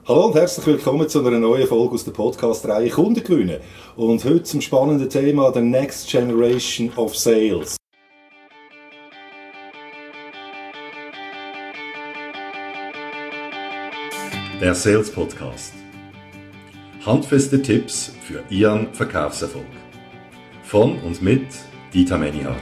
Hallo und herzlich willkommen zu einer neuen Folge aus der Podcast-Reihe Kunden gewinnen. Und heute zum spannenden Thema der Next Generation of Sales. Der Sales Podcast. Handfeste Tipps für Ihren Verkaufserfolg. Von und mit Dieter Menihardt.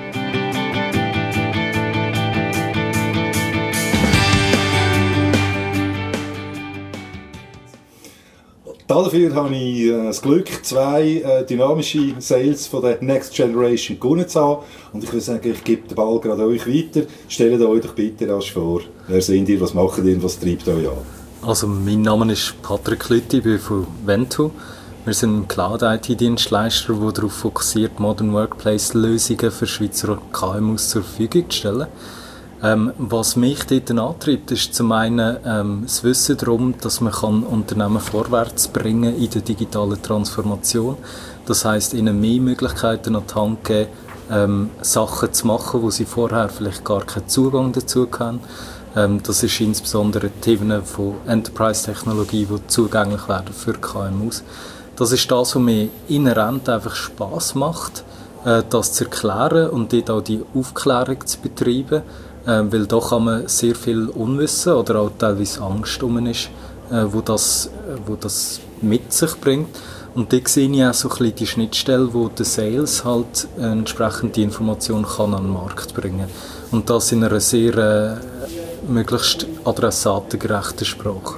Dafür habe ich das Glück, zwei dynamische Sales von der Next Generation gewonnen zu haben. Und ich würde sagen, ich gebe den Ball gerade euch weiter. Stellt euch doch bitte rasch vor. Wer seid ihr, was macht ihr, was treibt euch an? Also mein Name ist Patrick Lüthi, ich bin von Ventu. Wir sind ein Cloud-IT-Dienstleister, der darauf fokussiert, Modern Workplace-Lösungen für Schweizer KMUs zur Verfügung zu stellen. Was mich dort antreibt, ist zum einen das Wissen darum, dass man Unternehmen vorwärts bringen kann in der digitalen Transformation. Das heisst, ihnen mehr Möglichkeiten an die Hand geben, Sachen zu machen, wo sie vorher vielleicht gar keinen Zugang dazu haben. Das ist insbesondere Themen von Enterprise-Technologie, die zugänglich werden für KMUs. Das ist das, was mir inhärent einfach Spass macht, das zu erklären und dort auch die Aufklärung zu betreiben. Weil da kann man sehr viel Unwissen oder auch teilweise Angst ist, wo das mit sich bringt. Und da sehe ich auch so ein bisschen die Schnittstelle, wo der Sales halt entsprechend die Information kann an den Markt bringen. Und das in einer sehr möglichst adressatengerechten Sprache.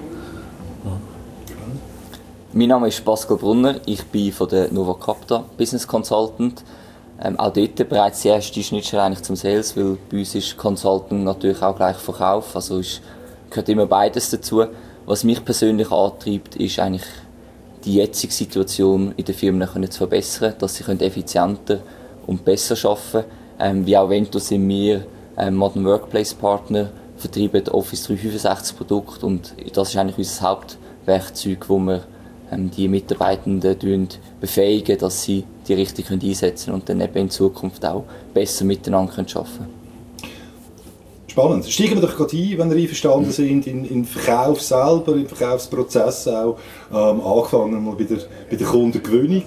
Mein Name ist Pascal Brunner, ich bin von der Nova Capta Business Consultant. Auch dort bereits die erste Schnittstelle eigentlich zum Sales, weil bei uns ist Consulting natürlich auch gleich Verkauf, also gehört immer beides dazu. Was mich persönlich antreibt, ist eigentlich die jetzige Situation in den Firmen zu verbessern, dass sie effizienter und besser arbeiten können. Wie auch Ventu sind wir Modern Workplace Partner, vertreiben Office 365 Produkte und das ist eigentlich unser Hauptwerkzeug, wo wir die Mitarbeitenden befähigen, dass sie die richtig einsetzen können und dann eben in Zukunft auch besser miteinander arbeiten können. Spannend. Steigen wir doch gerade ein, wenn ihr einverstanden sind, in den Verkauf selber, im Verkaufsprozess auch, angefangen mal bei der Kundengewinnung.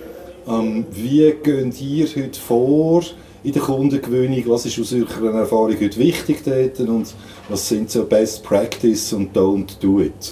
Wie geht ihr heute vor in der Kundengewinnung? Was ist aus eurer Erfahrung heute wichtig dort und was sind so Best Practice und Don't Do It?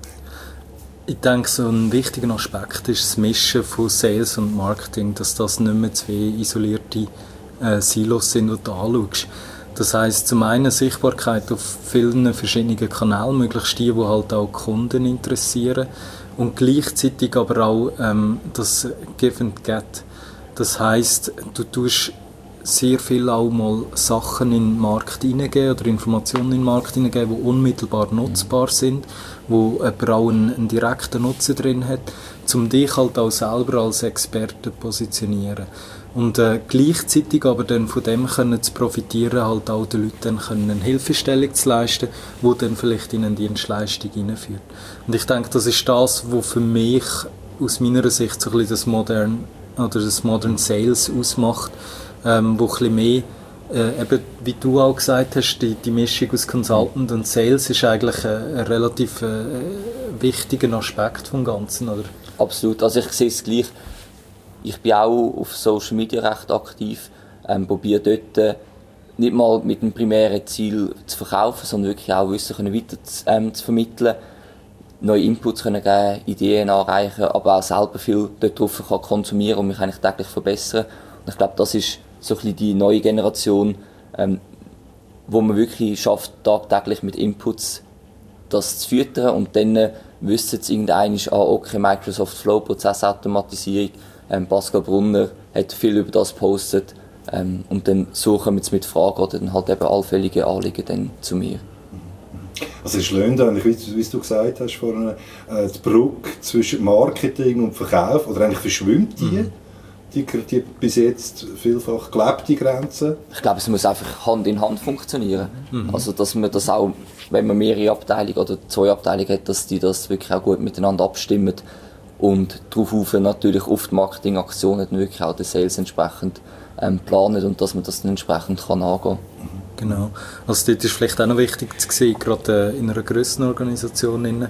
Ich denke, so ein wichtiger Aspekt ist das Mischen von Sales und Marketing, dass das nicht mehr zwei isolierte Silos sind, die du anschaust. Das heisst, zum einen Sichtbarkeit auf vielen verschiedenen Kanälen, möglichst die halt auch Kunden interessieren und gleichzeitig aber auch das Give and Get. Das heisst, du tust sehr viel auch mal Sachen in den Markt hineingeben oder Informationen in den Markt hineingeben, die unmittelbar nutzbar sind, wo aber auch einen direkten Nutzen drin hat, um dich halt auch selber als Experte zu positionieren. Und gleichzeitig aber dann von dem können zu profitieren, halt auch den Leuten eine Hilfestellung zu leisten, die dann vielleicht in eine Dienstleistung hineinführt. Und ich denke, das ist das, was für mich aus meiner Sicht so ein bisschen das Modern Sales ausmacht, wo ein bisschen mehr, eben, wie du auch gesagt hast, die Mischung aus Consultant und Sales ist eigentlich ein relativ wichtiger Aspekt vom Ganzen, oder? Absolut, also ich sehe es gleich. Ich bin auch auf Social Media recht aktiv, probiere dort nicht mal mit dem primären Ziel zu verkaufen, sondern wirklich auch Wissen weiter zu vermitteln, neue Inputs können geben, Ideen anreichen, aber auch selber viel darauf konsumieren und mich eigentlich täglich verbessern. Und ich glaube, das ist so ein bisschen die neue Generation, wo man wirklich schafft, tagtäglich mit Inputs das zu füttern und dann wissen sie irgendwann, okay, Microsoft Flow, Prozessautomatisierung, Pascal Brunner hat viel über das gepostet und dann suchen wir mit Fragen oder dann halt eben allfällige Anliegen dann zu mir. Also es ist löhnt eigentlich, wie du gesagt hast vorhin, die Brücke zwischen Marketing und Verkauf, oder eigentlich verschwimmt die bis jetzt vielfach gelebte Grenze? Ich glaube, es muss einfach Hand in Hand funktionieren. Also dass man das auch, wenn man mehrere Abteilungen oder zwei Abteilungen hat, dass die das wirklich auch gut miteinander abstimmen und darauf natürlich auf die Marketingaktionen dann wirklich auch den Sales entsprechend planen und dass man das dann entsprechend kann angehen kann. Genau. Also dort ist vielleicht auch noch wichtig zu sehen, gerade in einer grösseren Organisation,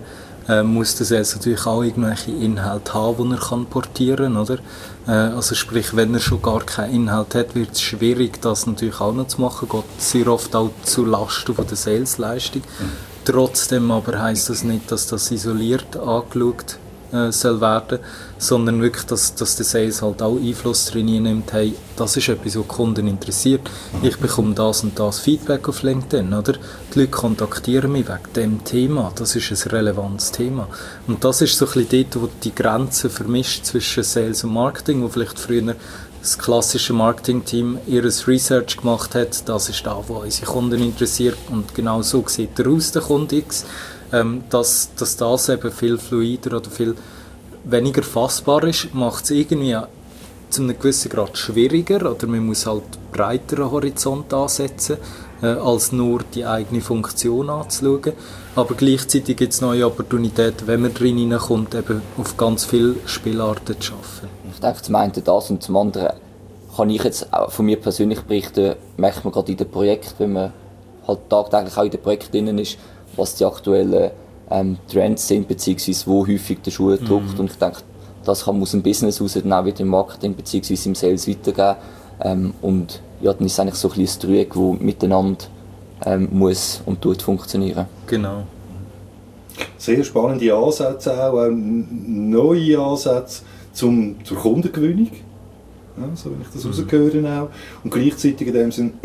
muss der Sales natürlich auch irgendwelche Inhalte haben, die er portieren kann, oder? Also sprich, wenn er schon gar keinen Inhalt hat, wird es schwierig, das natürlich auch noch zu machen. Geht sehr oft auch zu Lasten von der Salesleistung. Trotzdem aber heisst das nicht, dass das isoliert angeschaut soll werden, sondern wirklich, dass der Sales halt auch Einfluss drin nimmt, hey, das ist etwas, was die Kunden interessiert. Ich bekomme das und das Feedback auf LinkedIn, oder? Die Leute kontaktieren mich wegen dem Thema, das ist ein relevantes Thema. Und das ist so ein bisschen dort, wo die Grenze vermischt zwischen Sales und Marketing, wo vielleicht früher das klassische Marketing-Team ihr Research gemacht hat, das ist da, was unsere Kunden interessiert und genau so sieht er aus, der Kunde X. Dass das eben viel fluider oder viel weniger fassbar ist, macht es irgendwie zu einem gewissen Grad schwieriger oder man muss halt breiteren Horizont ansetzen, als nur die eigene Funktion anzuschauen. Aber gleichzeitig gibt es neue Opportunitäten, wenn man drin hineinkommt, eben auf ganz viele Spielarten zu arbeiten. Ich denke, zum einen das und zum anderen kann ich jetzt auch von mir persönlich berichten, merkt man gerade in den Projekten, wenn man halt tagtäglich auch in den Projekten drin ist, was die aktuellen Trends sind, beziehungsweise wo häufig der Schuh drückt. Und ich denke, das kann man aus dem Business raus dann auch wieder im Marketing beziehungsweise im Sales weitergeben. Und ja, dann ist es eigentlich so ein kleines Dreieck, das miteinander muss und tut funktionieren. Genau. Sehr spannende Ansätze auch neue Ansätze zur Kundengewinnung. Ja, so wenn ich das rausgehöre auch. Und gleichzeitig in dem Sinn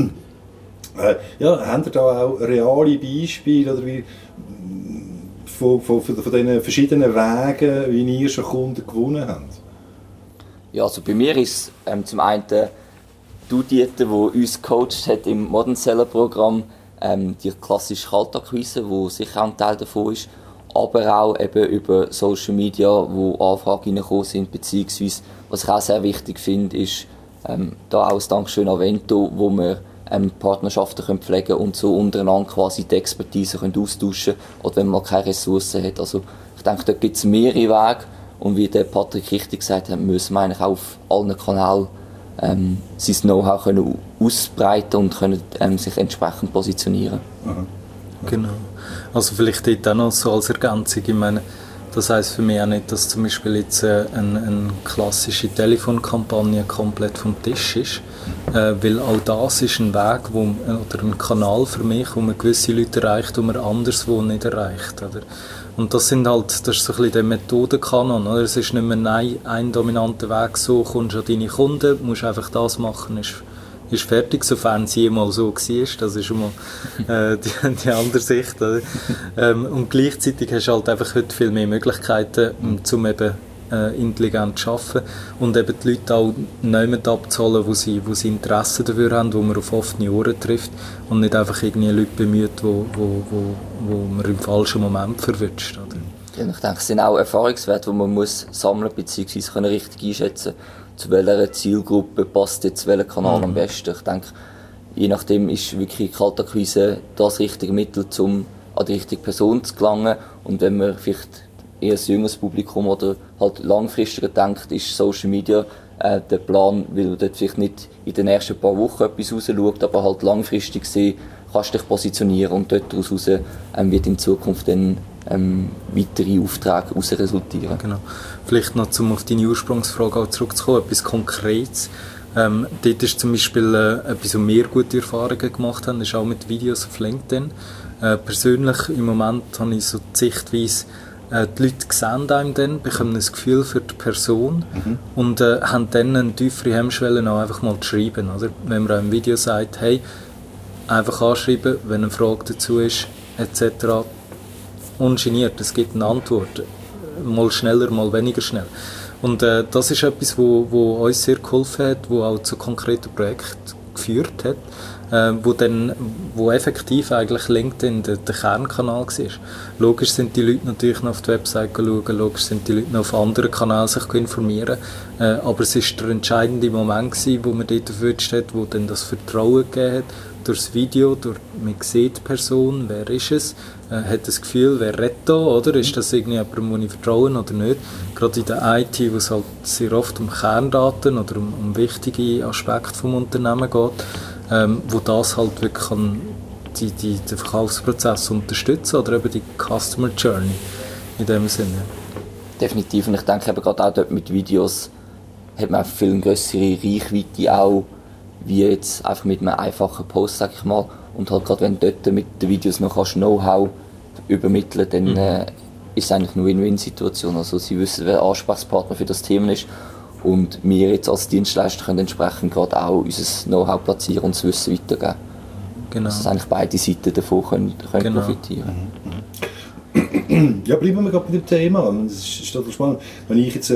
haben ihr da auch reale Beispiele oder wie von diesen verschiedenen Wegen, wie ihr schon Kunden gewonnen habt? Ja, also bei mir ist zum einen Dieter, der uns gecoacht hat im Modern Seller Programm, die klassische Kaltakquise, wo sicher auch ein Teil davon ist, aber auch eben über Social Media, wo Anfragen reingekommen sind, beziehungsweise, was ich auch sehr wichtig finde, ist da auch ein Dankeschön an Vento, wo wir Partnerschaften pflegen können und so untereinander quasi die Expertise austauschen können, oder wenn man keine Ressourcen hat. Also ich denke, da gibt es mehrere Wege und wie der Patrick richtig gesagt hat, müssen wir eigentlich auch auf allen Kanälen sein Know-how können ausbreiten und können sich entsprechend positionieren. Aha. Genau. Also vielleicht dort auch noch so als Ergänzung, ich meine, das heisst für mich auch nicht, dass zum Beispiel jetzt eine klassische Telefonkampagne komplett vom Tisch ist, weil auch das ist ein Weg oder ein Kanal für mich, wo man gewisse Leute erreicht, die man anderswo nicht erreicht. Oder? Und das ist so ein bisschen der Methodenkanon. Oder? Es ist nicht mehr ein dominanter Weg, so kommst du an deine Kunden, musst einfach das machen, ist fertig, sofern es jemals so war. Das ist schon mal die andere Sicht. Oder? Und gleichzeitig hast du halt einfach heute viel mehr Möglichkeiten, um eben intelligent zu arbeiten und eben die Leute auch nicht abzuholen, wo sie Interesse dafür haben, wo man auf offene Ohren trifft und nicht einfach irgendwie Leute bemüht, wo man im falschen Moment verwünscht. Oder? Ja, ich denke, es sind auch Erfahrungswerte, die man muss sammeln bzw. richtig einschätzen können, zu welcher Zielgruppe passt jetzt welcher Kanal am besten. Ich denke, je nachdem ist wirklich Kaltakquise das richtige Mittel, um an die richtige Person zu gelangen. Und wenn man vielleicht eher ein jüngeres Publikum oder halt langfristiger denkt, ist Social Media der Plan, weil du dort vielleicht nicht in den nächsten paar Wochen etwas rausschaut, aber halt langfristig sehen, kannst du dich positionieren und dort daraus wird in Zukunft dann weitere Aufträge daraus resultieren. Genau. Vielleicht noch, um auf deine Ursprungsfrage auch zurückzukommen, etwas Konkretes. Dort ist zum Beispiel etwas, wo wir gute Erfahrungen gemacht haben, ist auch mit Videos auf LinkedIn. Persönlich im Moment habe ich so die Sichtweise, die Leute sehen einem dann, bekommen ein Gefühl für die Person und haben dann eine tiefere Hemmschwelle, auch einfach mal zu schreiben. Oder? Wenn man einem Video sagt, hey, einfach anschreiben, wenn eine Frage dazu ist, etc., ungeniert, es gibt eine Antwort. Mal schneller, mal weniger schnell. Und das ist etwas, wo uns sehr geholfen hat, wo auch zu konkreten Projekten geführt hat, wo effektiv eigentlich LinkedIn der Kernkanal war. Logisch sind die Leute natürlich noch auf die Website schauen, logisch sind die Leute noch auf anderen Kanälen sich informieren, aber es war der entscheidende Moment gewesen, wo man dort erwünscht hat, wo dann das Vertrauen gegeben hat, durch das Video, man sieht die Person, wer ist es, hat das Gefühl, wer redet da, oder? Ist das irgendjemandem, dem ich vertrauen oder nicht? Gerade in der IT, wo es halt sehr oft um Kerndaten oder um wichtige Aspekte vom Unternehmen geht, wo das halt wirklich den Verkaufsprozess unterstützen oder eben die Customer Journey. in dem Sinne. Definitiv, und ich denke eben gerade auch dort mit Videos hat man einfach viel eine grössere Reichweite auch, wie jetzt einfach mit einem einfachen Post, sag ich mal. Und halt gerade wenn du dort mit den Videos noch Know-how übermitteln kannst, dann ist es eigentlich eine Win-Win-Situation. Also sie wissen, wer Ansprechpartner für das Thema ist, und wir jetzt als Dienstleister können entsprechend gerade auch unser Know-how platzieren und das Wissen weitergeben. Genau. Dass eigentlich beide Seiten davon können profitieren. Ja, bleiben wir gerade bei dem Thema. Das ist total spannend. Wenn ich jetzt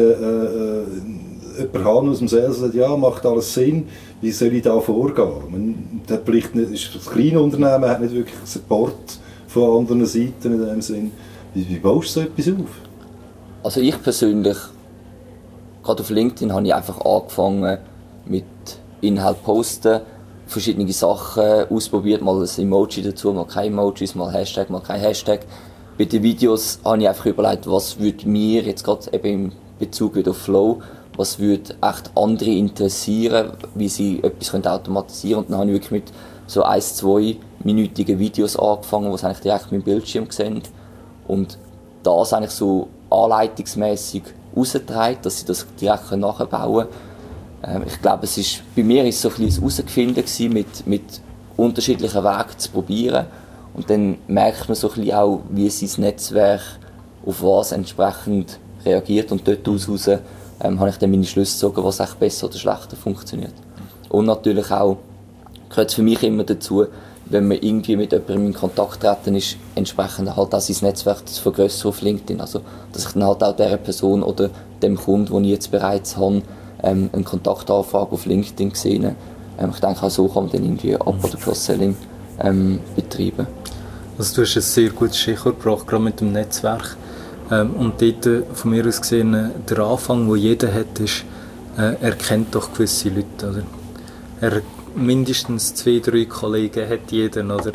jemanden habe aus dem Sales, der sagt, ja, macht alles Sinn, wie soll ich da vorgehen? Das ist ein kleines Unternehmen, hat nicht wirklich Support von anderen Seiten in dem Sinn. Wie baust du so etwas auf? Also ich persönlich, gerade auf LinkedIn, habe ich einfach angefangen mit Inhalt posten, verschiedene Sachen ausprobiert, mal ein Emoji dazu, mal kein Emojis, mal Hashtag, mal kein Hashtag. Bei den Videos habe ich einfach überlegt, was würde mir jetzt gerade eben im Bezug auf Flow, was würde echt andere interessieren, wie sie etwas automatisieren können. Und dann habe ich wirklich mit so 1-2-minütigen Videos angefangen, die eigentlich direkt mit dem Bildschirm sehen. Und das eigentlich so anleitungsmässig rausgetragen, dass sie das direkt nachbauen können. Ich glaube, bei mir war es so ein bisschen Herausfinden mit unterschiedlichen Wegen zu probieren. Und dann merkt man so ein bisschen auch, wie sein Netzwerk auf was entsprechend reagiert. Und dort heraus habe ich dann meine Schlüsse gezogen, was echt besser oder schlechter funktioniert. Und natürlich auch gehört es für mich immer dazu, wenn man irgendwie mit jemandem in Kontakt treten ist, entsprechend halt auch sein Netzwerk zu vergrössern auf LinkedIn. Also, dass ich dann halt auch dieser Person oder dem Kunden, den ich jetzt bereits habe, eine Kontaktanfrage auf LinkedIn gesehen. Ich denke, auch so kann man dann irgendwie Up- oder Cross-Selling betreiben. Also du hast ein sehr gutes Stichwort gebracht, gerade mit dem Netzwerk. Und dort von mir aus gesehen, der Anfang, den jeder hat, ist, er kennt doch gewisse Leute. Oder? Mindestens 2-3 Kollegen hat jeder, oder?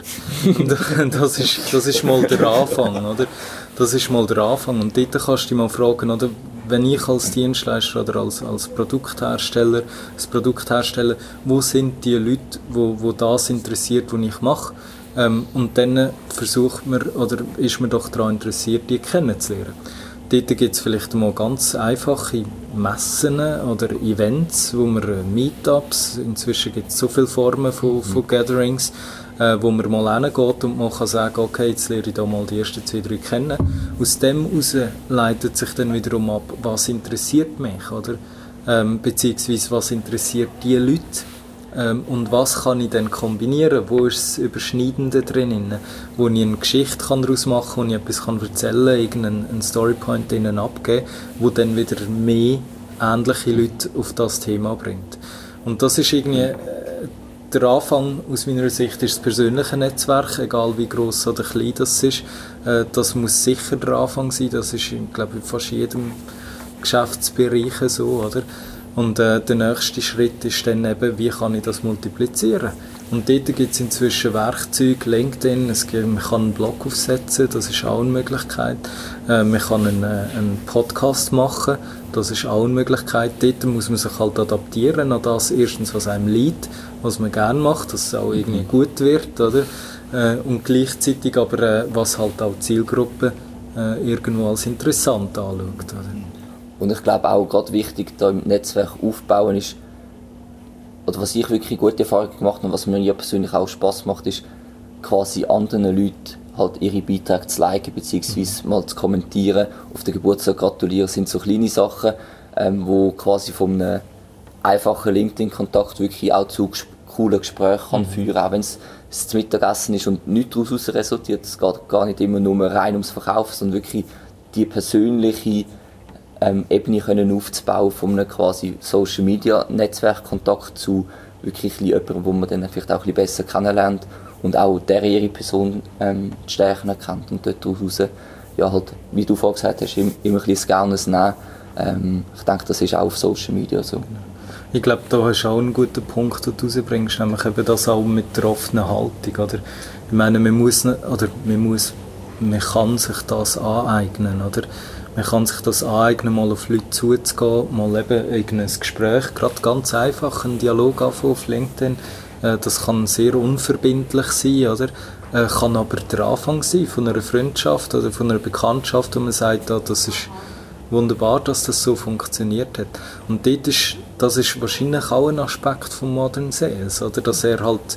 Das ist mal der Anfang, oder? Das ist mal der Anfang. Und dort kannst du dich mal fragen, oder? Wenn ich als Dienstleister oder als Produkthersteller das Produkt herstelle, wo sind die Leute, wo das interessiert, was ich mache? Und dann versucht man, oder ist man doch daran interessiert, die kennenzulernen. Dort gibt es vielleicht mal ganz einfache Messen oder Events, wo man Meetups, inzwischen gibt es so viele Formen von Gatherings, wo man mal hingeht und man kann sagen, okay, jetzt lerne ich da mal die ersten 2-3 kennen. Aus dem heraus leitet sich dann wiederum ab, was interessiert mich, oder? Beziehungsweise was interessiert die Leute. Und was kann ich dann kombinieren? Wo ist das Überschneidende drin? Wo ich eine Geschichte daraus machen kann, wo ich etwas erzählen kann, irgendeinen Storypoint ihnen abgeben, wo dann wieder mehr ähnliche Leute auf das Thema bringt. Und das ist irgendwie der Anfang, aus meiner Sicht, ist das persönliche Netzwerk, egal wie gross oder klein das ist. Das muss sicher der Anfang sein, das ist, glaube ich, in fast jedem Geschäftsbereich so, oder? Und der nächste Schritt ist dann eben, wie kann ich das multiplizieren? Und dort gibt es inzwischen Werkzeuge, LinkedIn, man kann einen Blog aufsetzen, das ist auch eine Möglichkeit. Man kann einen Podcast machen, das ist auch eine Möglichkeit. Dort muss man sich halt adaptieren an das, erstens, was einem liegt, was man gerne macht, dass es auch irgendwie gut wird, oder? Und gleichzeitig aber, was halt auch die Zielgruppe irgendwo als interessant anschaut, oder? Und ich glaube auch gerade wichtig, da im Netzwerk aufbauen ist, oder was ich wirklich gute Erfahrungen gemacht habe und was mir persönlich auch Spass macht, ist quasi anderen Leuten halt ihre Beiträge zu liken, beziehungsweise mal zu kommentieren, auf den Geburtstag gratulieren, sind so kleine Sachen, wo quasi von einem einfachen LinkedIn-Kontakt wirklich auch zu coolen Gesprächen kann führen, auch wenn es das Mittagessen ist und nichts daraus resultiert. Es geht gar nicht immer nur rein ums Verkaufen, sondern wirklich die persönliche Ebene können aufzubauen von einem quasi Social Media Netzwerkkontakt zu wirklich jemandem, wo man dann vielleicht auch ein bisschen besser kennenlernt und auch ihre Person die Stärken erkennt und dort daraus, ja halt, wie du vorhin gesagt hast, immer ein bisschen das Gerne nehmen. Ich denke, das ist auch auf Social Media so. Ich glaube, da hast du auch einen guten Punkt, den du rausbringst, nämlich eben das auch mit der offenen Haltung, oder? Ich meine, man kann sich das aneignen, oder? Man kann sich das aneignen, mal auf Leute zuzugehen, mal eben irgendein Gespräch, gerade ganz einfach, einen Dialog anfangen auf LinkedIn, Das kann sehr unverbindlich sein, oder? Kann aber der Anfang sein von einer Freundschaft oder von einer Bekanntschaft, wo man sagt, das ist wunderbar, dass das so funktioniert hat. Und das ist wahrscheinlich auch ein Aspekt von Modern Sales, oder? Dass er halt,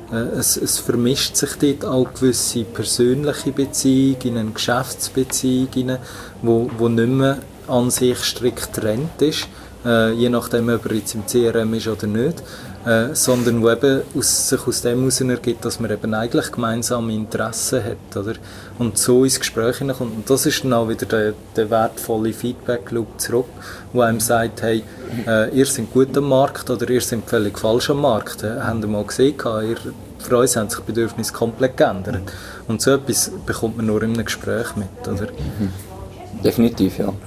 es vermischt sich dort auch gewisse persönliche Beziehungen in eine Geschäftsbeziehung hinein, wo nicht mehr an sich strikt getrennt ist, je nachdem, ob er jetzt im CRM ist oder nicht, sondern wo eben sich aus dem heraus ergibt, dass man eben eigentlich gemeinsame Interessen hat, oder? Und so ins Gespräch hineinkommt. Und das ist dann auch wieder der wertvolle Feedback-Loop zurück, wo einem sagt, hey, ihr seid gut am Markt oder ihr seid völlig falsch am Markt. Habt ihr mal gesehen, für uns haben sich die Bedürfnisse komplett geändert. Und so etwas bekommt man nur in einem Gespräch mit, oder? Definitiv, ja.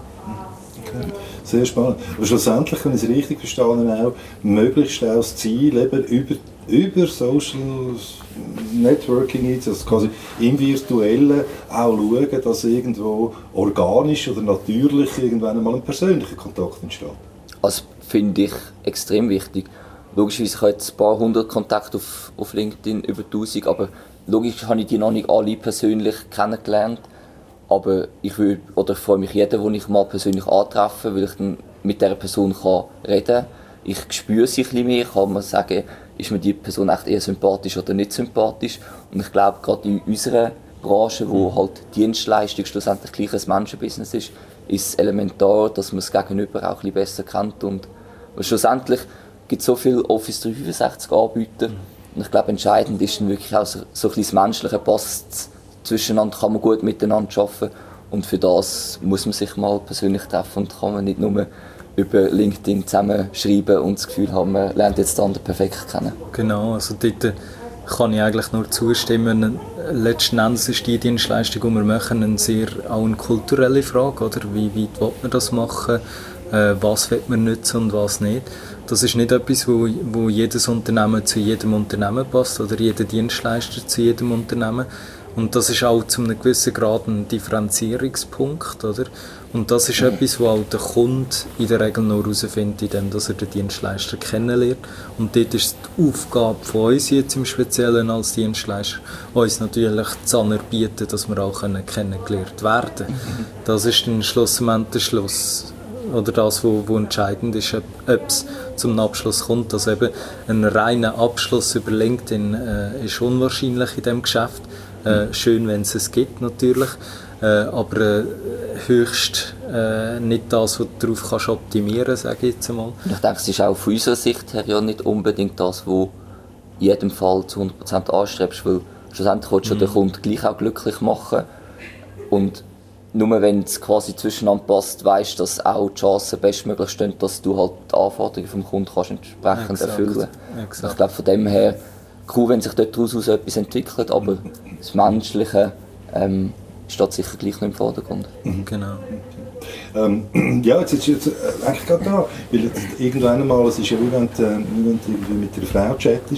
Okay. Sehr spannend. Aber schlussendlich, wenn ich es richtig verstanden habe, auch möglichst auch das Ziel eben über Social Networking jetzt, also quasi im Virtuellen auch schauen, dass irgendwo organisch oder natürlich irgendwann einmal ein persönlicher Kontakt entsteht. Also finde ich extrem wichtig. Logischerweise, ich habe jetzt ein paar hundert Kontakte auf LinkedIn, über 1000, aber logisch habe ich die noch nicht alle persönlich kennengelernt. Aber ich freue mich jeden, den ich mal persönlich antreffe, weil ich dann mit dieser Person reden kann. Ich spüre sie ein bisschen mehr, kann man sagen, ist mir die Person echt eher sympathisch oder nicht sympathisch. Und ich glaube, gerade in unserer Branche, wo halt Dienstleistung schlussendlich gleich ein Menschenbusiness ist es elementar, dass man das Gegenüber auch ein bisschen besser kennt. Und schlussendlich gibt es so viele Office 365 Anbieter. Und ich glaube, entscheidend ist dann wirklich auch so ein bisschen das Menschliche, passt zwischeneinander, kann man gut miteinander arbeiten und für das muss man sich mal persönlich treffen und kann man nicht nur über LinkedIn zusammenschreiben und das Gefühl haben, man lernt jetzt den anderen perfekt kennen. Genau, also dort kann ich eigentlich nur zustimmen. Letzten Endes ist die Dienstleistung, die wir machen, auch eine kulturelle Frage, oder? Wie weit will man das machen? Was will man nutzen und was nicht? Das ist nicht etwas, wo jedes Unternehmen zu jedem Unternehmen passt oder jeder Dienstleister zu jedem Unternehmen. Und das ist auch zu einem gewissen Grad ein Differenzierungspunkt, oder? Und das ist etwas, was auch der Kunde in der Regel nur herausfindet, indem er den Dienstleister kennenlernt. Und dort ist die Aufgabe von uns jetzt im Speziellen als Dienstleister, uns natürlich zu anerbieten, dass wir auch kennengelernt werden können. Das ist dann schlussendlich der Schluss. Oder das, was entscheidend ist, ob es zum Abschluss kommt. Also eben ein reiner Abschluss über LinkedIn ist unwahrscheinlich in diesem Geschäft. Schön, wenn es gibt, natürlich. Aber höchst nicht das, was du darauf kannst optimieren, sage ich jetzt einmal. Ich denke, es ist auch von unserer Sicht her ja nicht unbedingt das, was in jedem Fall zu 100% anstrebst, weil schlussendlich willst du den Kunden gleich auch glücklich machen. Und nur wenn es quasi zwischeneinander passt, weisst du, dass auch die Chancen bestmöglich stehen, dass du halt die Anforderungen vom Kunden kannst entsprechend erfüllen kannst. Ich glaube, von dem her, cool, wenn sich daraus etwas entwickelt, aber das Menschliche steht sicher gleich noch im Vordergrund. Genau. Ja, jetzt eigentlich gerade da, weil irgendwann einmal, es ist ja wie wenn du irgendwie mit einer Frau chattest.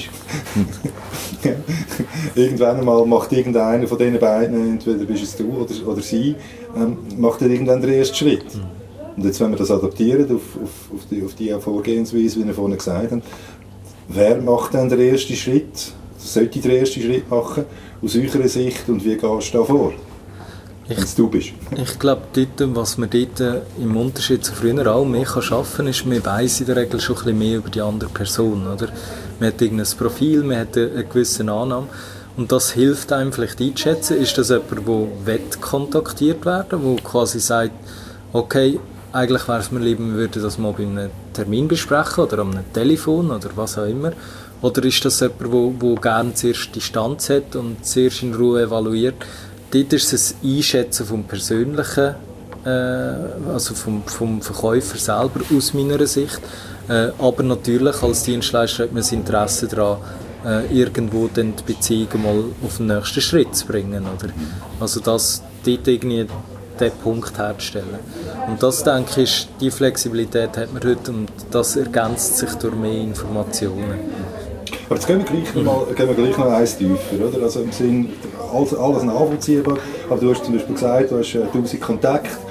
Irgendwann einmal macht irgendeiner von diesen beiden, entweder bist es du oder sie, macht dann irgendwann den ersten Schritt. Und jetzt, wenn wir das adaptieren auf die Vorgehensweise, wie wir vorhin gesagt haben, wer macht dann den ersten Schritt? Sollte den ersten Schritt machen, aus eurer Sicht, und wie gehst du da vor? Wenn es du bist. Ich glaube, was man dort im Unterschied zu früher auch mehr schaffen kann, ist, man weiss in der Regel schon ein bisschen mehr über die andere Person. Oder? Man hat irgendein Profil, man hat eine gewisse Annahme. Und das hilft einem vielleicht einzuschätzen, ist das jemand, der kontaktiert werden will, der quasi sagt, okay, eigentlich wäre es mir lieber, wir würden das mal bei einem Termin besprechen oder am Telefon oder was auch immer. Oder ist das jemand, der gerne zuerst Distanz hat und zuerst in Ruhe evaluiert? Dort ist es ein Einschätzen vom Persönlichen, also vom Verkäufer selber aus meiner Sicht. Aber natürlich als Dienstleister hat man das Interesse daran, irgendwo dann die Beziehung mal auf den nächsten Schritt zu bringen. Oder? Also dort irgendwie den Punkt herzustellen. Und das, denke ich, ist, die Flexibilität hat man heute und das ergänzt sich durch mehr Informationen. Aber jetzt gehen wir gleich noch eins tiefer, oder? Also im Sinn, alles nachvollziehbar, aber du hast zum Beispiel gesagt, du hast 1000 Kontakte,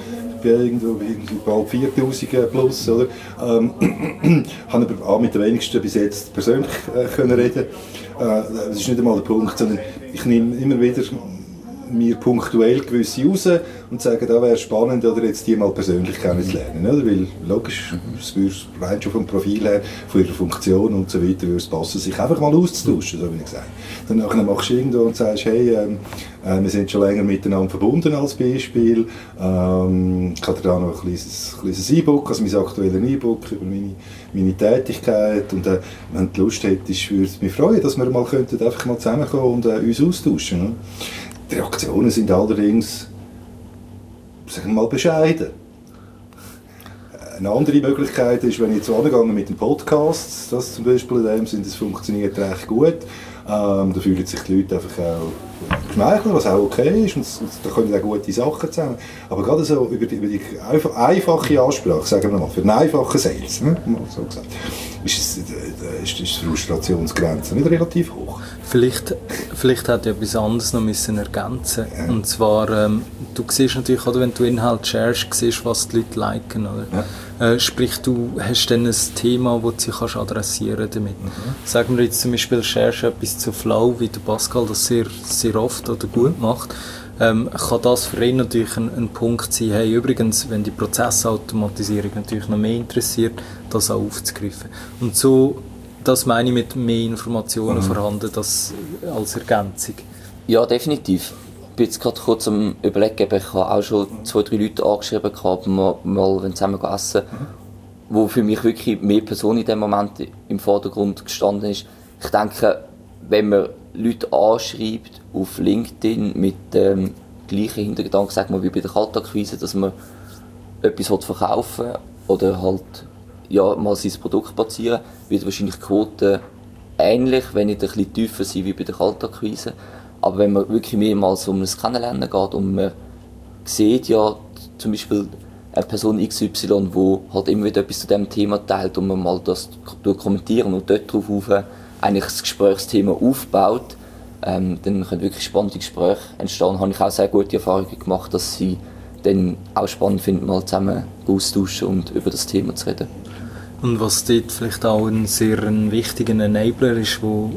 bin irgendwo bald 4000 plus, oder? Habe aber auch mit den wenigsten bis jetzt persönlich können reden. Das ist nicht einmal der Punkt, sondern ich nehme immer wieder mir punktuell gewisse raus und sage, da wäre spannend, oder jetzt die mal persönlich kennenzulernen. Oder? Weil logisch, es würde rein schon vom Profil her, von ihrer Funktion und so weiter, würde es passen, sich einfach mal auszutauschen, so wie ich gesagt. Dann machst du irgendwo und sagst, hey, wir sind schon länger miteinander verbunden als Beispiel. Ich habe da noch ein kleines E-Book, also mein aktuelles E-Book über meine Tätigkeit. Und wenn du Lust hättest, würde es mich freuen, dass wir mal könnten einfach mal zusammenkommen und uns austauschen. Ne? Die Reaktionen sind allerdings, sagen wir mal, bescheiden. Eine andere Möglichkeit ist, wenn ich jetzt angehe mit den Podcasts, das zum Beispiel in dem Sinn, das funktioniert recht gut. Da fühlen sich die Leute einfach auch geschmeichelt, was auch okay ist, und da kommen auch gute Sachen zusammen. Aber gerade so über die einfache Ansprache, sagen wir mal, für einen einfachen Sales, mal so gesagt, ist die Frustrationsgrenze nicht relativ hoch. Vielleicht hätte ich etwas anderes noch müssen ergänzen. Ja. Und zwar, du siehst natürlich, oder, wenn du Inhalt sharest, siehst, was die Leute liken. Oder? Ja. Sprich, du hast dann ein Thema, das du kannst adressieren damit. Sagen wir jetzt zum Beispiel, sharest etwas zu Flow, wie der Pascal das sehr, sehr oft oder gut macht. Kann das für ihn natürlich ein Punkt sein, hey, übrigens, wenn die Prozessautomatisierung natürlich noch mehr interessiert, das auch aufzugreifen. Und so, das meine ich mit mehr Informationen vorhanden, das als Ergänzung. Ja, definitiv. Ich bin jetzt gerade kurz am Überlegen, ich habe auch schon 2-3 Leute angeschrieben, mal zusammen essen, wo für mich wirklich mehr Person in dem Moment im Vordergrund gestanden ist. Ich denke, wenn man Leute anschreibt auf LinkedIn mit dem gleichen Hintergedanken, sagen wir, wie bei der Kaltakquise, dass man etwas verkaufen will oder halt mal sein Produkt platzieren, wird wahrscheinlich die Quote ähnlich, wenn nicht ein bisschen tiefer sein wie bei der Kaltakquise. Aber wenn man wirklich mehrmals um ein Kennenlernen geht und man sieht ja zum Beispiel eine Person XY, die halt immer wieder etwas zu diesem Thema teilt und man mal das kommentieren und dort drauf eigentlich das Gesprächsthema aufbaut, dann können wirklich spannende Gespräche entstehen. Da habe ich auch sehr gute Erfahrungen gemacht, dass sie dann auch spannend finden, mal zusammen austauschen und über das Thema zu reden. Und was dort vielleicht auch ein sehr wichtiger Enabler ist, wo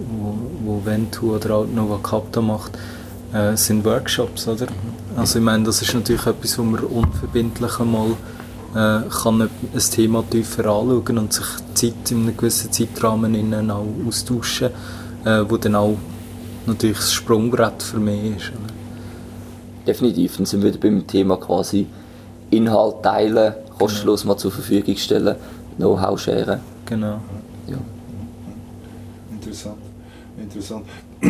Ventu oder auch Nova Capta macht, sind Workshops, oder? Also ich meine, das ist natürlich etwas, wo man unverbindlich einmal kann ein Thema tiefer anschauen und sich Zeit in einem gewissen Zeitrahmen auch austauschen, wo dann auch natürlich das Sprungbrett für mich ist. Oder? Definitiv, dann sind wir wieder beim Thema quasi Inhalt teilen, kostenlos mal zur Verfügung stellen, Know-how sharen. Genau. Ja. Interessant.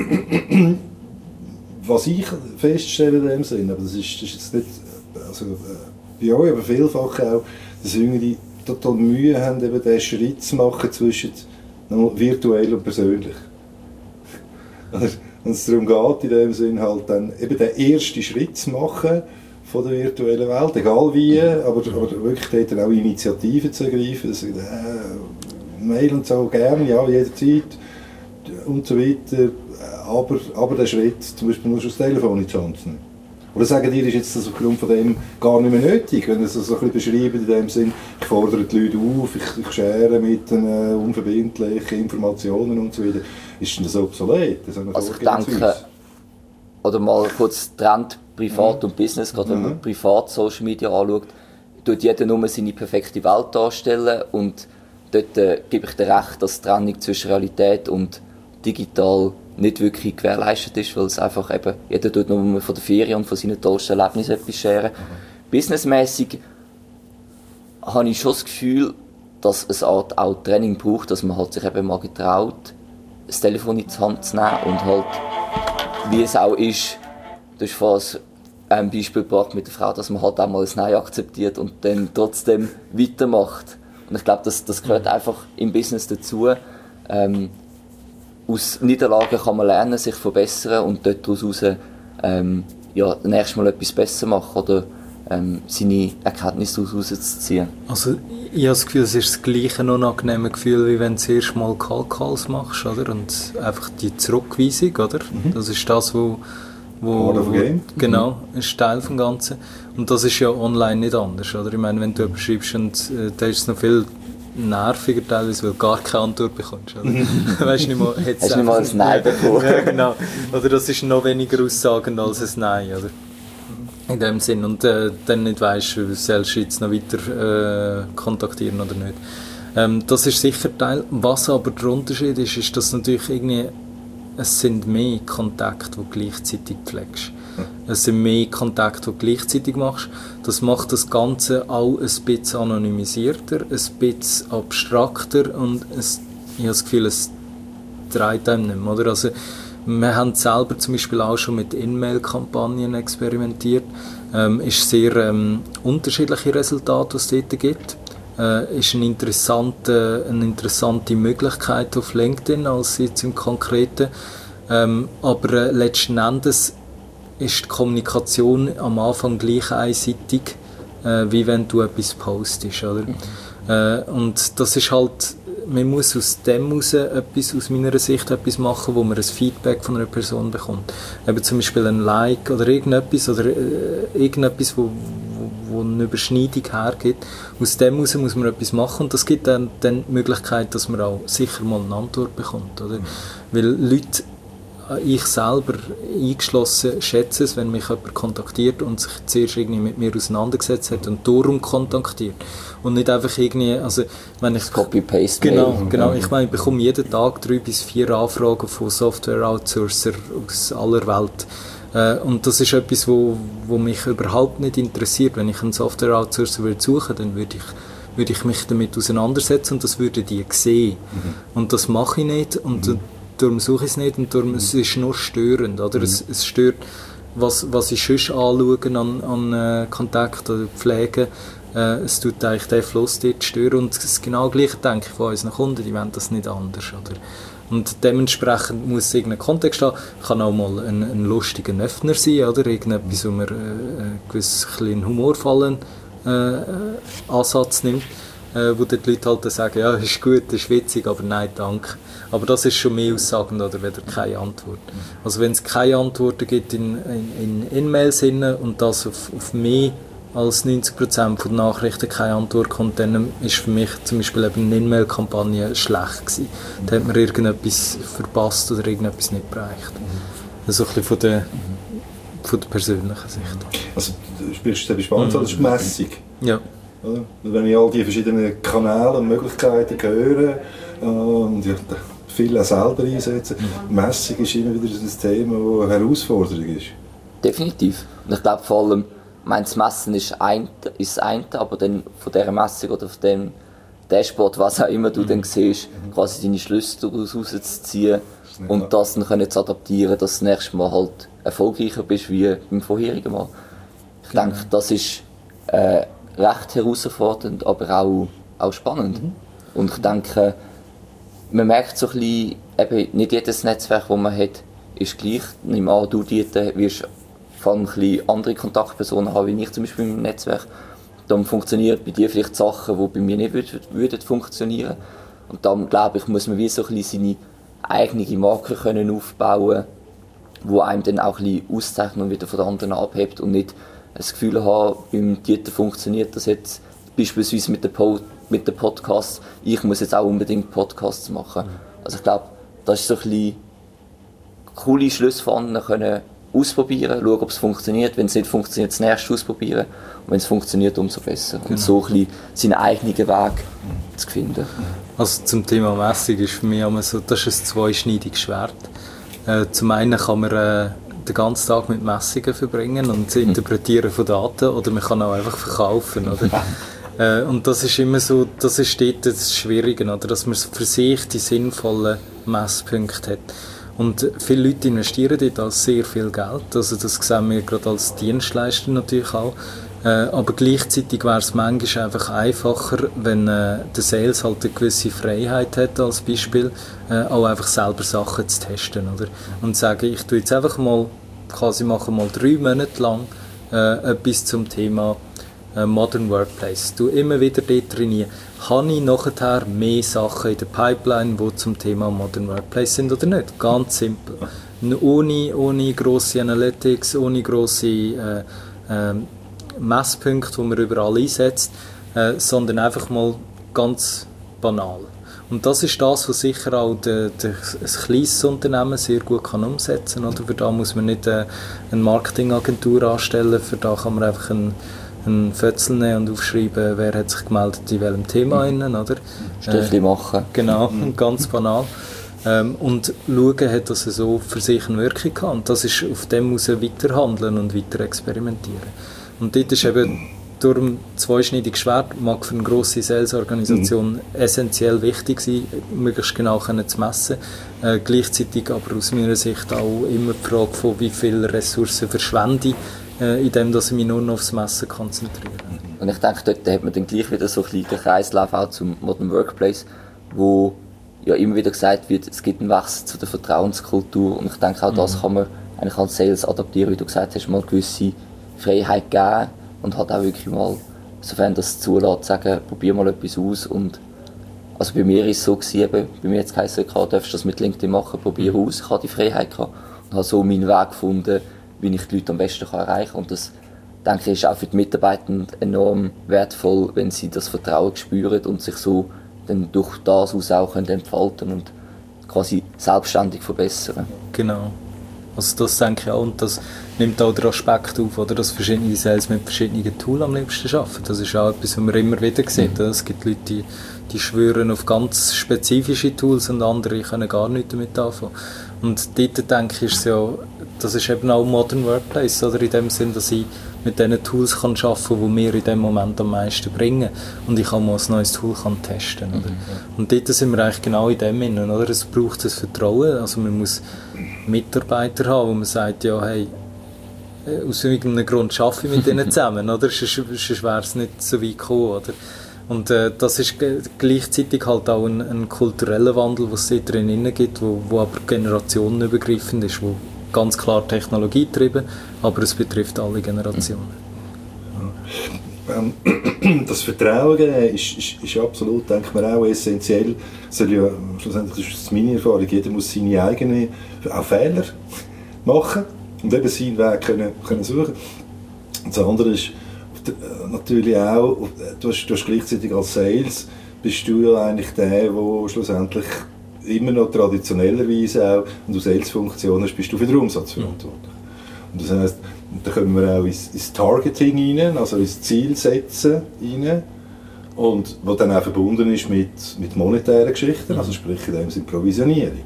Was ich feststelle in dem Sinn, aber das ist jetzt nicht, also bei euch, aber vielfach auch, dass Jüngere total Mühe haben, eben den Schritt zu machen zwischen virtuell und persönlich. Wenn es darum geht, in dem Sinn halt dann eben den ersten Schritt zu machen von der virtuellen Welt, egal wie, aber wirklich dort dann auch Initiativen zu ergreifen, also, Mail und so gerne, ja, jederzeit und so weiter, aber der Schritt, zum Beispiel nur schon das Telefon in die Hand zu nehmen. Oder sagen die, ist jetzt das aufgrund von dem gar nicht mehr nötig, wenn sie es so ein bisschen beschreiben, in dem Sinn, ich fordere die Leute auf, ich share mit ihnen unverbindliche Informationen und so weiter. Ist denn das obsolet? Also ich denke, oder mal kurz Trend Privat und Business, gerade wenn man privat Social Media anschaut, tut jeder nur seine perfekte Welt darstellen und dort gebe ich dir recht, dass die Trennung zwischen Realität und digital nicht wirklich gewährleistet ist, weil es einfach eben, jeder tut nur von der Ferien und von seinen tollsten Erlebnissen etwas sharen. Businessmäßig habe ich schon das Gefühl, dass es auch Training braucht, dass man halt sich eben mal getraut, das Telefon in die Hand zu nehmen und halt, wie es auch ist, du hast vorhin ein Beispiel gebracht mit der Frau, dass man halt auch mal ein Nein akzeptiert und dann trotzdem weitermacht. Und ich glaube, das gehört einfach im Business dazu. Aus Niederlagen kann man lernen, sich verbessern und daraus nächstes Mal etwas besser machen oder seine Erkenntnisse daraus rauszuziehen. Also ich habe das Gefühl, es ist das gleiche unangenehme Gefühl, wie wenn du das erste Mal Calls machst, oder? Und einfach die Zurückweisung, oder? Das ist das, wo genau, ist Teil vom Ganzen. Und das ist ja online nicht anders, oder? Ich meine, wenn du jemanden schreibst und da ist es noch viel nerviger teilweise, weil du gar keine Antwort bekommst. Weißt du nicht mal, hast du nicht mal ein Nein bekommen? Ja, genau. Oder das ist noch weniger aussagend als ein Nein, oder? In dem Sinn. Und dann nicht weisst, sollst du jetzt noch weiter kontaktieren oder nicht. Das ist sicher Teil. Was aber der Unterschied ist, ist, dass natürlich irgendwie es sind mehr Kontakte, die du gleichzeitig pflegst. Es sind mehr Kontakte, die du gleichzeitig machst. Das macht das Ganze auch ein bisschen anonymisierter, ein bisschen abstrakter und ich habe das Gefühl, es dreht einem nicht mehr. Oder? Also, wir haben selber zum Beispiel auch schon mit In-Mail-Kampagnen experimentiert. Ist sehr unterschiedliche Resultate, die es dort gibt. Ist eine interessante Möglichkeit auf LinkedIn als jetzt im Konkreten. Aber letzten Endes ist die Kommunikation am Anfang gleich einseitig, wie wenn du etwas postest, oder? Und das ist halt, man muss aus dem heraus aus meiner Sicht etwas machen, wo man ein Feedback von einer Person bekommt. Eben zum Beispiel ein Like oder irgendetwas, wo eine Überschneidung hergibt. Aus dem heraus muss man etwas machen und das gibt dann die Möglichkeit, dass man auch sicher mal eine Antwort bekommt. Oder? Weil Leute, ich selber eingeschlossen, schätze es, wenn mich jemand kontaktiert und sich zuerst irgendwie mit mir auseinandergesetzt hat und darum kontaktiert. Und nicht einfach irgendwie, also wenn ich... Copy-Paste. Genau. Ich meine, ich bekomme jeden Tag 3 bis 4 Anfragen von Software-Outsourcer aus aller Welt. Und das ist etwas, wo mich überhaupt nicht interessiert. Wenn ich einen Software-Outsourcer suchen würde, dann würde ich mich damit auseinandersetzen und das würde die sehen. Und das mache ich nicht und darum suche ich es nicht und darum es ist nur störend. Oder? Es stört, was ich sonst anschaue an Kontakt oder Pflege. Es tut eigentlich den Fluss dort stören und das genau gleiche denke ich von unseren Kunden, die wollen das nicht anders. Oder? Und dementsprechend muss irgendein Kontext haben. Kann auch mal ein lustiger Öffner sein, oder? Irgendetwas, wo man einen gewissen humorvollen Ansatz nimmt, wo die Leute halt sagen, ja, ist gut, ist witzig, aber nein, danke. Aber das ist schon mehr aussagend, oder weder keine Antwort. Also wenn es keine Antworten gibt in Mails und das auf mehr als 90% der Nachrichten keine Antwort kommt, dann ist für mich zum Beispiel eben eine In-Mail-Kampagne schlecht gewesen. Da hat man irgendetwas verpasst oder irgendetwas nicht bereicht. Also ein bisschen von der persönlichen Sicht. Also du sprichst es spannend, das ist Messung. Ja. Oder? Wenn ich all die verschiedenen Kanäle und Möglichkeiten höre und viele auch selber einsetzen, Messung ist immer wieder ein Thema, das eine Herausforderung ist. Definitiv. Und ich glaube vor allem, das Messen ist das eine, aber dann von dieser Messung oder von dem Dashboard, was auch immer du dann siehst, quasi deine Schlüsse daraus rauszuziehen und das dann zu adaptieren, dass du das nächste Mal halt erfolgreicher bist wie beim vorherigen Mal. Ich denke, das ist recht herausfordernd, aber auch spannend. Und ich denke, man merkt so ein bisschen, eben nicht jedes Netzwerk, das man hat, ist gleich. Nimm an, du wirst vor allem ein bisschen andere Kontaktpersonen haben, wie ich zum Beispiel im Netzwerk. Dann funktionieren bei dir vielleicht Sachen, die bei mir nicht würden funktionieren. Und dann, glaube ich, muss man wie so ein bisschen seine eigene Marke können aufbauen, die einem dann auch ein bisschen auszeichnet und wieder von den anderen abhebt und nicht das Gefühl haben, beim Dieter funktioniert das jetzt beispielsweise mit den Podcasts, ich muss jetzt auch unbedingt Podcasts machen. Also ich glaube, das ist so ein bisschen coole Schlüsse von anderen können ausprobieren, schauen, ob es funktioniert. Wenn es nicht funktioniert, das nächste ausprobieren. Und wenn es funktioniert, umso besser. Genau. Und so ein bisschen seinen eigenen Weg zu finden. Also zum Thema Messung ist für mich immer so, das ist ein zweischneidiges Schwert. Zum einen kann man den ganzen Tag mit Messungen verbringen und das Interpretieren von Daten, oder man kann auch einfach verkaufen. Oder? Und das ist immer so, das ist dort das Schwierige, oder? Dass man für sich die sinnvollen Messpunkte hat. Und viele Leute investieren dort auch sehr viel Geld, also das sehen wir gerade als Dienstleister natürlich auch. Aber gleichzeitig wäre es manchmal einfach einfacher, wenn der Sales halt eine gewisse Freiheit hat, als Beispiel, auch einfach selber Sachen zu testen, oder? Und sagen, ich tue jetzt einfach mal, quasi mache mal 3 Monate lang etwas zum Thema Modern Workplace. Du immer wieder dort trainieren. Habe ich nachher mehr Sachen in der Pipeline, die zum Thema Modern Workplace sind oder nicht? Ganz simpel. Ohne grosse Analytics, ohne grosse Messpunkte, die man überall einsetzt, sondern einfach mal ganz banal. Und das ist das, was sicher auch ein kleines Unternehmen sehr gut kann umsetzen kann. Für da muss man nicht eine Marketingagentur anstellen, für da kann man einfach einen Fötzel nehmen und aufschreiben, wer hat sich gemeldet in welchem Thema. Oder? Strichli machen. Genau, ganz banal. Und schauen, hat das so für sich eine Wirkung gehabt. Und das ist, auf dem muss er weiterhandeln und weiter experimentieren. Und dort ist eben durch ein zweischneidiges Schwert, mag für eine grosse Sales-Organisation essentiell wichtig sein, möglichst genau zu messen. Gleichzeitig aber aus meiner Sicht auch immer die Frage von, wie viele Ressourcen verschwende ich, indem ich mich nur noch aufs Messen konzentriere. Und ich denke, dort hat man dann gleich wieder so einen kleinen Kreislauf auch zum Modern Workplace, wo ja immer wieder gesagt wird, es gibt einen Wechsel zu der Vertrauenskultur, und ich denke auch das kann man eigentlich als Sales adaptieren, wie du gesagt hast, mal eine gewisse Freiheit geben und halt auch wirklich mal, sofern das zulässt, sagen, probier mal etwas aus. Und also bei mir war es so gewesen, bei mir hat es geheißen, du darfst das mit LinkedIn machen, probier aus, ich habe die Freiheit gehabt und habe so meinen Weg gefunden, wie ich die Leute am besten erreichen kann. Und das, denke ich, ist auch für die Mitarbeiter enorm wertvoll, wenn sie das Vertrauen spüren und sich so dann durch das aus auch entfalten und quasi selbstständig verbessern. Genau. Also das denke ich auch, und das nimmt auch den Aspekt auf, oder, dass verschiedene Sales mit verschiedenen Tools am liebsten arbeiten. Das ist auch etwas, was man immer wieder sieht. Es gibt Leute, die schwören auf ganz spezifische Tools und andere können gar nichts damit anfangen. Und dort denke ich, das ist eben auch Modern Workplace, oder, in dem Sinn, dass ich mit diesen Tools kann arbeiten kann, die mir in dem Moment am meisten bringen. Und ich kann mal ein neues Tool testen. Oder? Und dort sind wir eigentlich genau in dem Innen, oder? Es braucht das Vertrauen. Also man muss Mitarbeiter haben, wo man sagt, ja, hey, aus irgendeinem Grund arbeite ich mit denen zusammen, oder? Sonst wäre es nicht so weit gekommen, oder? Und das ist gleichzeitig halt auch ein kultureller Wandel, den es dort drin gibt, wo aber generationenübergreifend ist, wo ganz klar technologiegetrieben, aber es betrifft alle Generationen. Das Vertrauen geben ist absolut, denke ich mir, auch essentiell. Soll ja, schlussendlich ist das meine Erfahrung, jeder muss seine eigenen auch Fehler machen und eben seinen Weg können suchen. Und das andere ist natürlich auch, du hast gleichzeitig als Sales, bist du ja eigentlich der schlussendlich immer noch traditionellerweise auch, wenn du Sales-Funktion hast, bist du für den Umsatz verantwortlich. Und das heisst, da kommen wir auch ins Targeting rein, also ins Zielsetzen rein, und was dann auch verbunden ist mit monetären Geschichten, also sprich in dem Sinne Provisionierung.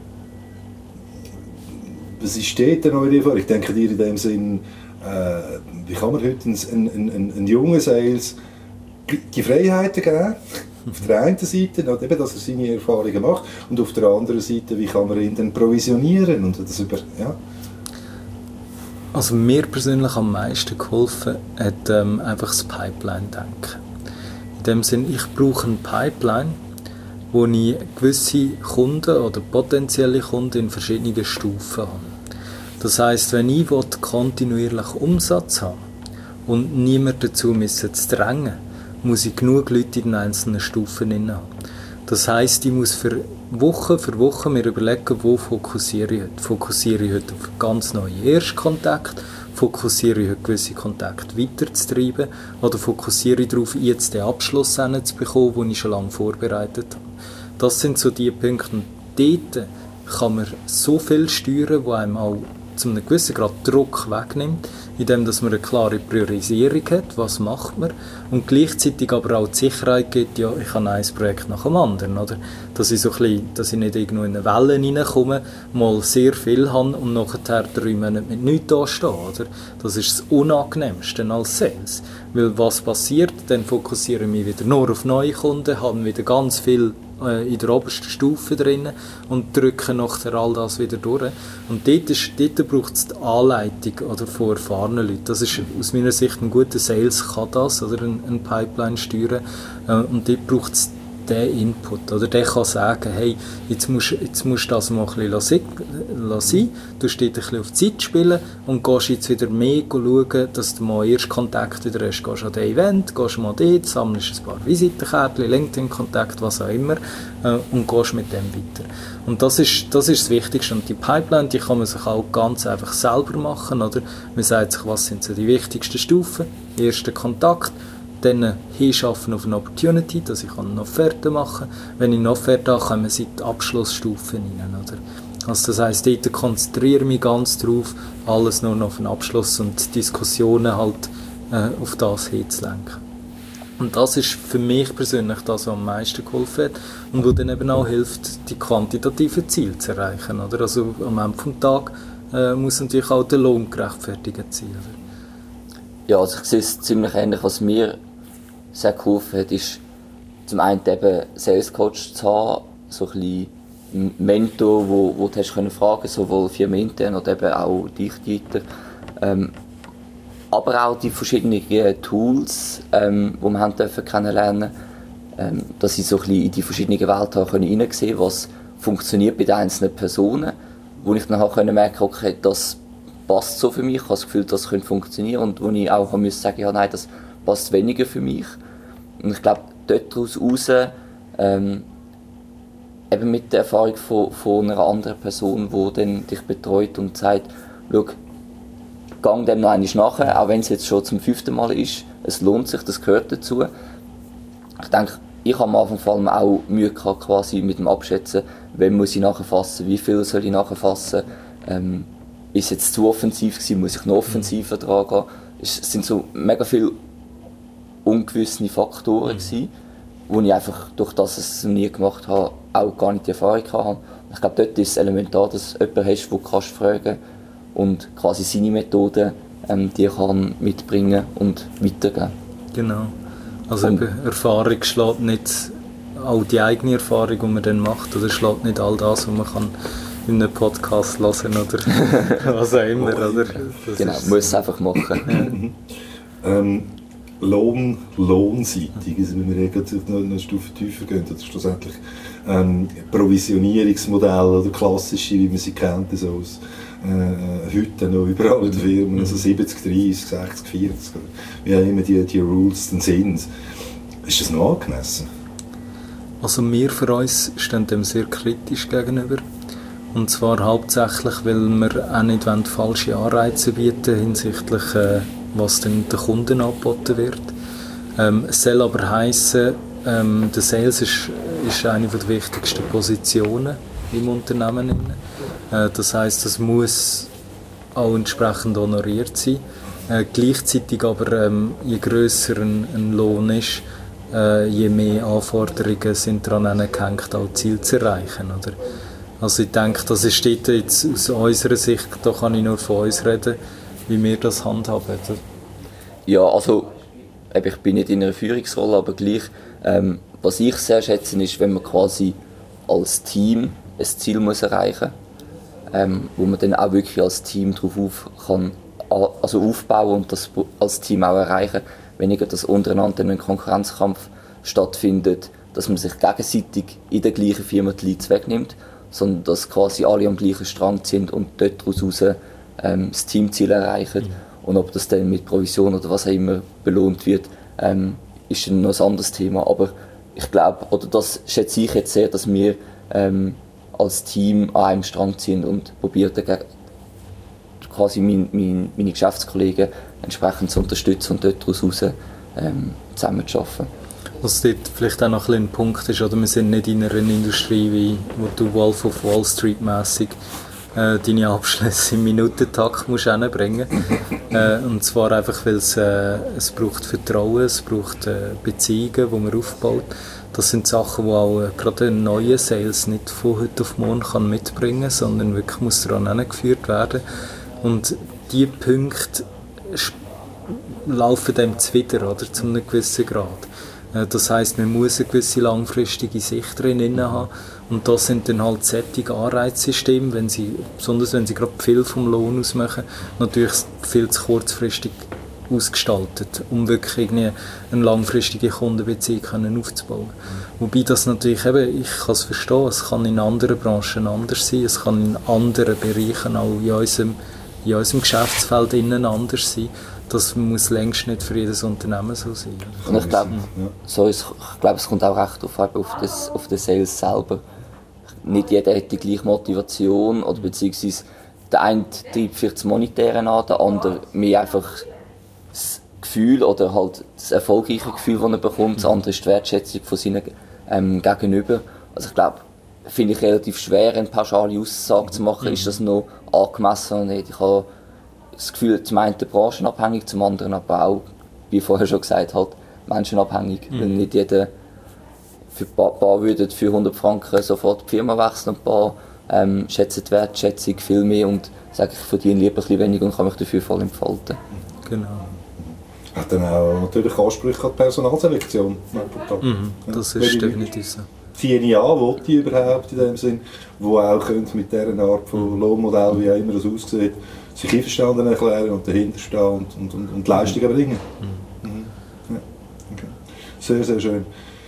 Was ist dort denn eure Erfahrung? Ich denke dir in dem Sinn, wie kann man heute einen jungen Sales die Freiheiten geben? Auf der einen Seite, eben, dass er seine Erfahrungen macht, und auf der anderen Seite, wie kann man ihn dann provisionieren? Und das ja. Also mir persönlich am meisten geholfen hat einfach das Pipeline-Denken. In dem Sinne, ich brauche eine Pipeline, wo ich gewisse Kunden oder potenzielle Kunden in verschiedenen Stufen habe. Das heisst, wenn ich kontinuierlich Umsatz haben und niemand dazu zu drängen, muss ich genug Leute in den einzelnen Stufen haben. Das heisst, ich muss für Woche mir überlegen, wo fokussiere ich heute. Fokussiere ich heute auf ganz neue Erstkontakte? Fokussiere ich heute gewisse Kontakte weiterzutreiben? Oder fokussiere ich darauf, jetzt den Abschluss zu bekommen, den ich schon lange vorbereitet habe? Das sind so die Punkte. Und dort kann man so viel steuern, wo einem auch zu einem gewissen Grad Druck wegnimmt, indem dass man eine klare Priorisierung hat, was macht man, und gleichzeitig aber auch die Sicherheit gibt, ja, ich habe ein Projekt nach dem anderen, oder? Dass ich dass ich nicht irgendwo in eine Welle reinkomme, mal sehr viel habe und nachher 3 Monate mit nichts dastehe, oder? Das ist das Unangenehmste als Sales. Weil was passiert, dann fokussiere ich mich wieder nur auf neue Kunden, habe wieder ganz viel in der obersten Stufe drin und drücke nachher all das wieder durch. Und dort braucht es die Anleitung oder von erfahrenen Leuten. Das ist aus meiner Sicht ein guter Sales kann das, oder ein Pipeline steuern. Und dort braucht es der Input. Oder der kann sagen, hey, jetzt musst du das mal ein bisschen sein, du stehst ein bisschen auf die Zeit spielen und gehst jetzt wieder mehr schauen, dass du mal erst Kontakt wieder hast. Gehst an den Event, gehst mal dort, sammelst ein paar Visitenkärtchen, LinkedIn-Kontakt, was auch immer, und gehst mit dem weiter. Und das ist das Wichtigste. Und die Pipeline, die kann man sich auch ganz einfach selber machen. Oder? Man sagt sich, was sind so die wichtigsten Stufen? Erster Kontakt, dann hinschaffen auf eine Opportunity, dass ich eine Offerte machen kann. Wenn ich eine Offerte habe, kommen sie in die Abschlussstufen rein. Oder? Also das heisst, dort konzentriere ich mich ganz drauf, alles nur noch auf den Abschluss und Diskussionen halt auf das hinzulenken. Und das ist für mich persönlich das, was am meisten geholfen hat und wo dann eben auch hilft, die quantitativen Ziele zu erreichen. Oder? Also am Ende des Tages muss natürlich auch der Lohn gerechtfertigt sein. Oder? Ja, also ich sehe es ziemlich ähnlich. Was mir sehr geholfen hat, ist zum einen eben Sales Coach zu haben, so ein bisschen Mentor, wo du hast fragen können, sowohl firmenintern oder eben auch dich weiter. Aber auch die verschiedenen Tools, die wir haben dürfen kennenlernen, dass ich so ein bisschen in die verschiedenen Welten hineinsehen konnte, was funktioniert bei den einzelnen Personen, wo ich dann merken konnte, okay, das passt so für mich, ich habe das Gefühl, das könnte funktionieren, und wo ich auch musste sagen, ja, nein, das passt weniger für mich. Und ich glaube, daraus raus, eben mit der Erfahrung von einer anderen Person, die dann dich betreut und sagt, schau, gang dem noch einmal nachher, auch wenn es jetzt schon zum 5. Mal ist, es lohnt sich, das gehört dazu. Ich denke, ich habe am Anfang vor allem auch Mühe gehabt, quasi mit dem Abschätzen, wann muss ich nachfassen, wie viel soll ich nachfassen, ist es jetzt zu offensiv gewesen, muss ich noch offensiver dran gehen. Es sind so mega viele ungewisse Faktoren gewesen, wo ich einfach, durch das ich es noch nie gemacht habe, auch gar nicht die Erfahrung hatte. Ich glaube, dort ist es elementar, dass du jemanden hast, den du fragen kannst und quasi seine Methoden die kann mitbringen und weitergeben. Genau. Also Erfahrung schlägt nicht auch die eigene Erfahrung, die man dann macht, oder schlägt nicht all das, was man kann in einem Podcast hören oder was auch immer. Oder? Genau, muss es einfach machen. Lohnseitig, also wenn wir noch eine Stufe tiefer gehen, das ist schlussendlich Provisionierungsmodell oder klassische, wie man sie kennt, so aus heute noch überall in den Firmen, also 70, 30, 60, 40, wie auch immer die Rules dann sind. Ist das noch angemessen? Also wir für uns stehen dem sehr kritisch gegenüber. Und zwar hauptsächlich, weil wir auch nicht falsche Anreize bieten hinsichtlich was dann den Kunden angeboten wird. Es soll aber heissen, der Sales ist eine der wichtigsten Positionen im Unternehmen. Das heisst, das muss auch entsprechend honoriert sein. Gleichzeitig aber, je grösser ein Lohn ist, je mehr Anforderungen sind daran angehängt, auch Ziel zu erreichen. Oder? Also ich denke, das ist dort jetzt aus unserer Sicht, da kann ich nur von uns reden, wie wir das handhaben. Ja, also ich bin nicht in einer Führungsrolle, aber gleich, was ich sehr schätze, ist, wenn man quasi als Team ein Ziel muss erreichen muss, wo man dann auch wirklich als Team darauf aufbauen und das als Team auch erreichen. Weniger, dass untereinander ein Konkurrenzkampf stattfindet, dass man sich gegenseitig in der gleichen Firma die Leads wegnimmt, sondern dass quasi alle am gleichen Strang sind und dort daraus das Teamziel erreichen. Und ob das dann mit Provision oder was auch immer belohnt wird, ist dann noch ein anderes Thema. Aber ich glaube, oder das schätze ich jetzt sehr, dass wir als Team an einem Strang ziehen und probieren quasi meine Geschäftskollegen entsprechend zu unterstützen und dort daraus zusammen zu arbeiten. Was dort vielleicht auch noch ein Punkt ist, oder wir sind nicht in einer Industrie, wie wo du Wolf of Wall Street mässig deine Abschlüsse im Minutentakt musst hinbringen. Und zwar einfach, weil es braucht Vertrauen, es braucht Beziehungen, die man aufbaut. Das sind Sachen, die auch gerade ein neuer Sales nicht von heute auf morgen kann mitbringen kann, sondern wirklich muss daran herangeführt werden. Und diese Punkte laufen dem zuwider, oder, zu einem gewissen Grad. Das heisst, man muss eine gewisse langfristige Sicht drin haben. Und das sind dann halt solche Anreizsysteme, besonders wenn sie gerade viel vom Lohn ausmachen, natürlich viel zu kurzfristig ausgestaltet, um wirklich irgendwie eine langfristige Kundenbeziehung aufzubauen. Wobei das natürlich eben, ich kann es verstehen, es kann in anderen Branchen anders sein, es kann in anderen Bereichen auch in unserem Geschäftsfeld innen anders sein. Das muss längst nicht für jedes Unternehmen so sein. Und ich glaube, es kommt auch recht auf den Sales selber. Nicht jeder hat die gleiche Motivation, oder beziehungsweise der eine treibt vielleicht das Monetäre an, der andere mehr einfach das Gefühl oder halt das erfolgreiche Gefühl, das er bekommt. Das andere ist die Wertschätzung von seinen Gegenüber. Also ich glaube, finde ich relativ schwer, eine pauschale Aussage zu machen, ist das noch angemessen oder nicht. Ich habe das Gefühl, zum einen branchenabhängig, zum anderen aber auch, wie vorher schon gesagt, halt menschenabhängig. Weil nicht jeder für ein paar würde für 100 Franken sofort die Firma wechseln und ein paar schätzen die Wertschätzung viel mehr und sagen, ich verdiene lieber ein bisschen weniger und kann mich dafür voll entfalten. Genau. Hat dann auch natürlich Ansprüche an die Personalselektion. Das ist definitiv so. Ziehe ich an, will die überhaupt in dem Sinn, wo auch mit dieser Art von Lohnmodell, wie auch immer das aussieht, sich einverstanden erklären und dahinter stehen und Leistungen bringen. Ja, okay. Sehr, sehr schön.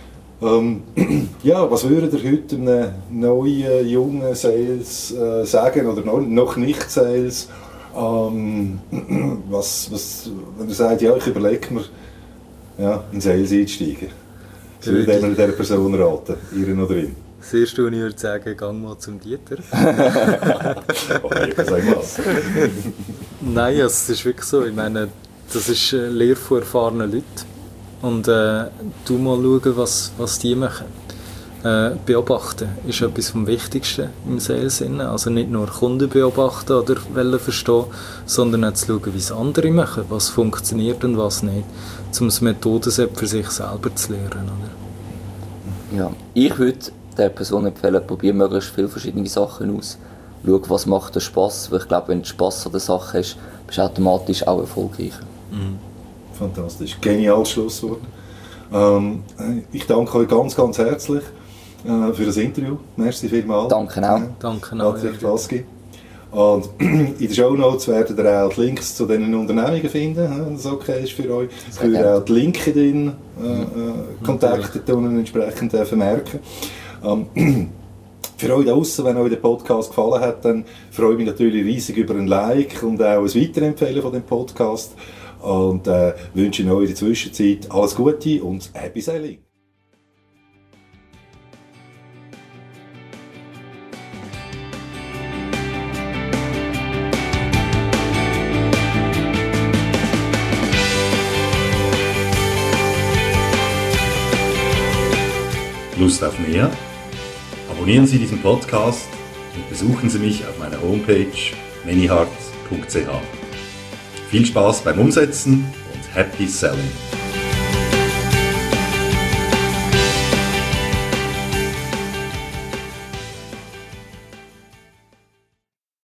Ja, was würdet ihr heute einem neuen, jungen Sales sagen oder noch nicht Sales? Wenn er sagt, ja, ich überlege mir, in Sales einsteigen. Was würde ihr dieser Person raten, ihren oder ihm? Das erste, was ich würde sagen, gang mal zum Dieter. Okay, ich sage was. Nein, es ist wirklich so. Ich meine, das ist eine Lehre von erfahrenen Leuten. Und du mal schauen, was die machen. Beobachten ist etwas vom Wichtigsten im Sales. Also nicht nur Kunden beobachten oder verstehen, sondern auch zu schauen, wie es andere machen, was funktioniert und was nicht, um das Methodenset für sich selber zu lernen. Oder? Ja, ich würde der Person empfehlen, probiere möglichst viele verschiedene Sachen aus. Schau, was macht dir Spass, weil ich glaube, wenn du Spass an der Sache hast, bist du automatisch auch erfolgreicher. Fantastisch, geniales Schlusswort. Ich danke euch ganz, ganz herzlich für das Interview. Merci vielmals. Danke auch. Danke auch. Und in den Shownotes werdet ihr auch die Links zu diesen Unternehmungen finden, wenn das okay ist für euch. Ihr könnt auch die LinkedIn-Kontakte entsprechend vermerken. Für euch da draussen, wenn euch der Podcast gefallen hat, dann freue ich mich natürlich riesig über ein Like und auch ein Weiterempfehlen von dem Podcast. Und wünsche euch in der Zwischenzeit alles Gute und Happy Selling! Lust auf mehr? Abonnieren Sie diesen Podcast und besuchen Sie mich auf meiner Homepage manyheart.ch. Viel Spaß beim Umsetzen und Happy Selling!